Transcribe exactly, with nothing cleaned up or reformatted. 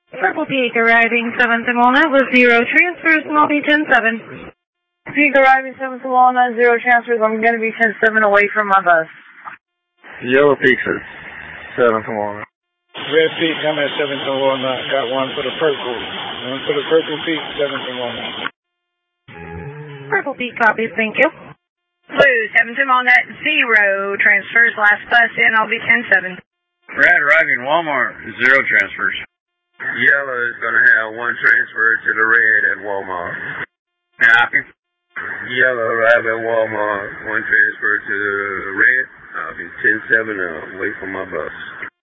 Purple Peak arriving seventh and Walnut with zero transfers, and I'll be ten seven. Peak arriving seventh and Walnut, zero transfers. I'm going to be ten seven away from my bus. Yellow Peak is seventh and Walnut. Red Peak, I'm at seventh and Walnut. Got one for the purple. One for the Purple Peak, seventh and Walnut. Purple Peak copies, thank you. Blue, seventh and Walnut, zero transfers. Last bus in, I'll be ten seven. Red arriving Walmart, zero transfers. Yellow is going to have one transfer to the red at Walmart. Copy. Yellow arriving at Walmart, one transfer to the red. I'll be ten seven away from my bus.